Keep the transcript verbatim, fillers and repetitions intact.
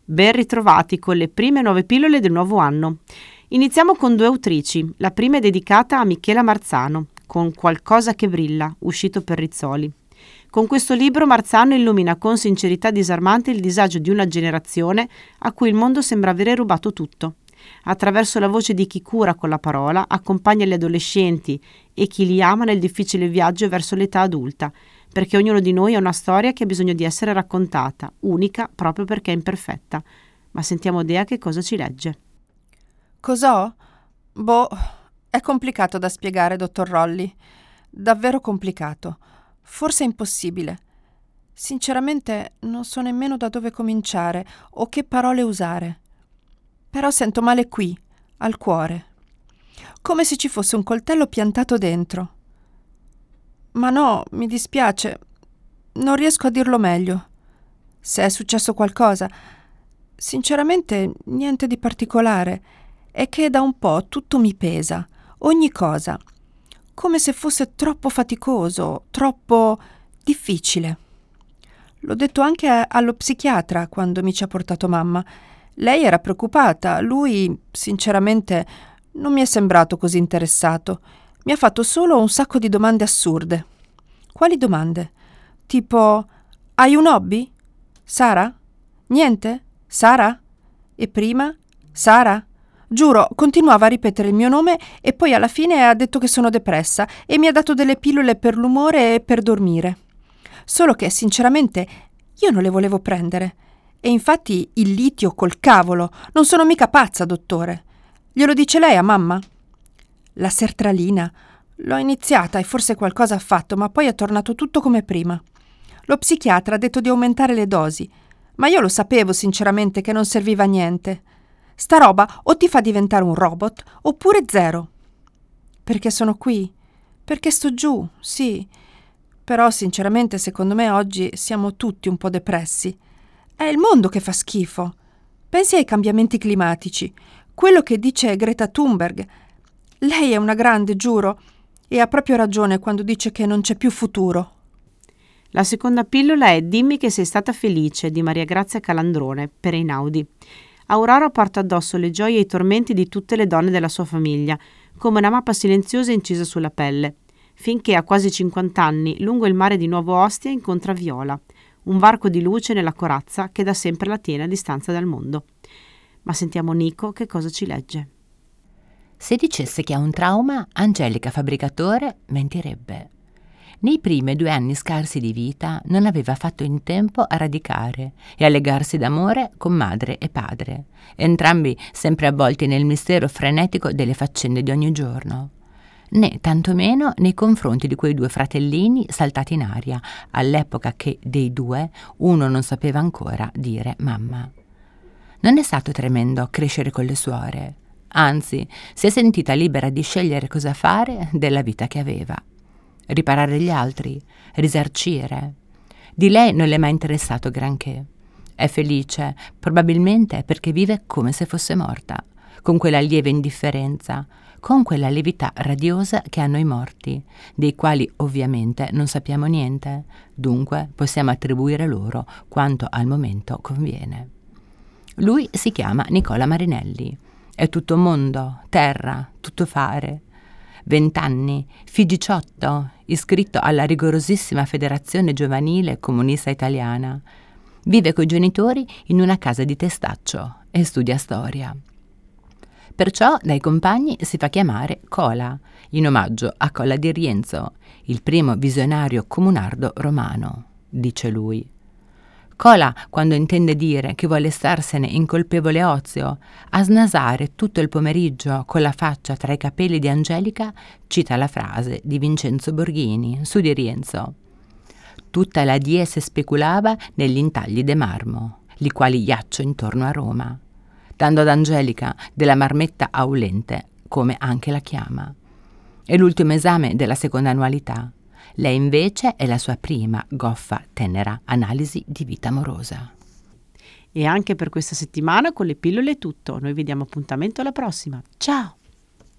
Ben ritrovati con le prime nuove pillole del nuovo anno. Iniziamo con due autrici. La prima è dedicata a Michela Marzano, con Qualcosa che brilla, uscito per Rizzoli. Con questo libro Marzano illumina con sincerità disarmante il disagio di una generazione a cui il mondo sembra avere rubato tutto. Attraverso la voce di chi cura con la parola, accompagna gli adolescenti e chi li ama nel difficile viaggio verso l'età adulta, perché ognuno di noi ha una storia che ha bisogno di essere raccontata, unica proprio perché è imperfetta. Ma sentiamo Dea che cosa ci legge. Cos'ho? Boh, è complicato da spiegare, dottor Rolli. Davvero complicato. Forse impossibile. Sinceramente non so nemmeno da dove cominciare o che parole usare. Però sento male qui, al cuore. Come se ci fosse un coltello piantato dentro. Ma no, mi dispiace. Non riesco a dirlo meglio. Se è successo qualcosa, sinceramente niente di particolare. È che da un po' tutto mi pesa, ogni cosa. Come se fosse troppo faticoso, troppo difficile. L'ho detto anche a- allo psichiatra quando mi ci ha portato mamma. Lei era preoccupata, lui, sinceramente, non mi è sembrato così interessato. Mi ha fatto solo un sacco di domande assurde. Quali domande? Tipo, hai un hobby? Sara? Niente? Sara? E prima? Sara? Giuro, continuava a ripetere il mio nome e poi alla fine ha detto che sono depressa e mi ha dato delle pillole per l'umore e per dormire. Solo che, sinceramente, io non le volevo prendere. E infatti il litio col cavolo, non sono mica pazza, dottore. Glielo dice lei a mamma? La sertralina. L'ho iniziata e forse qualcosa ha fatto, ma poi è tornato tutto come prima. Lo psichiatra ha detto di aumentare le dosi, ma io lo sapevo sinceramente che non serviva a niente. Sta roba o ti fa diventare un robot, oppure zero. Perché sono qui? Perché sto giù, sì. Però sinceramente secondo me oggi siamo tutti un po' depressi. È il mondo che fa schifo. Pensi ai cambiamenti climatici. Quello che dice Greta Thunberg. Lei è una grande, giuro, e ha proprio ragione quando dice che non c'è più futuro. La seconda pillola è Dimmi che sei stata felice di Maria Grazia Calandrone per Einaudi. Aurora porta addosso le gioie e i tormenti di tutte le donne della sua famiglia, come una mappa silenziosa incisa sulla pelle, finché a quasi cinquanta anni, lungo il mare di Nuovo Ostia, incontra Viola, un varco di luce nella corazza che da sempre la tiene a distanza dal mondo. Ma sentiamo Nico che cosa ci legge. Se dicesse che ha un trauma, Angelica Fabbricatore mentirebbe. Nei primi due anni scarsi di vita non aveva fatto in tempo a radicare e a legarsi d'amore con madre e padre, entrambi sempre avvolti nel mistero frenetico delle faccende di ogni giorno, né tantomeno nei confronti di quei due fratellini saltati in aria, all'epoca che dei due uno non sapeva ancora dire mamma. Non è stato tremendo crescere con le suore, anzi si è sentita libera di scegliere cosa fare della vita che aveva. Riparare gli altri, risarcire. Di lei non le è mai interessato granché. È felice, probabilmente perché vive come se fosse morta, con quella lieve indifferenza, con quella levità radiosa che hanno i morti, dei quali ovviamente non sappiamo niente, dunque possiamo attribuire loro quanto al momento conviene. Lui si chiama Nicola Marinelli, è tutto mondo, terra, tutto fare. Vent'anni, Figiciotto, iscritto alla rigorosissima Federazione Giovanile Comunista Italiana. Vive coi genitori in una casa di Testaccio e studia storia. Perciò dai compagni si fa chiamare Cola, in omaggio a Cola di Rienzo, il primo visionario comunardo romano, dice lui. Cola, quando intende dire che vuole starsene in colpevole ozio, a snasare tutto il pomeriggio con la faccia tra i capelli di Angelica, cita la frase di Vincenzo Borghini su di Rienzo. Tutta la diese speculava negli intagli de marmo, li quali ghiaccio intorno a Roma, dando ad Angelica della marmetta aulente, come anche la chiama. È l'ultimo esame della seconda annualità. Lei invece è la sua prima, goffa, tenera analisi di vita amorosa. E anche per questa settimana con le pillole è tutto. Noi vi diamo appuntamento alla prossima. Ciao!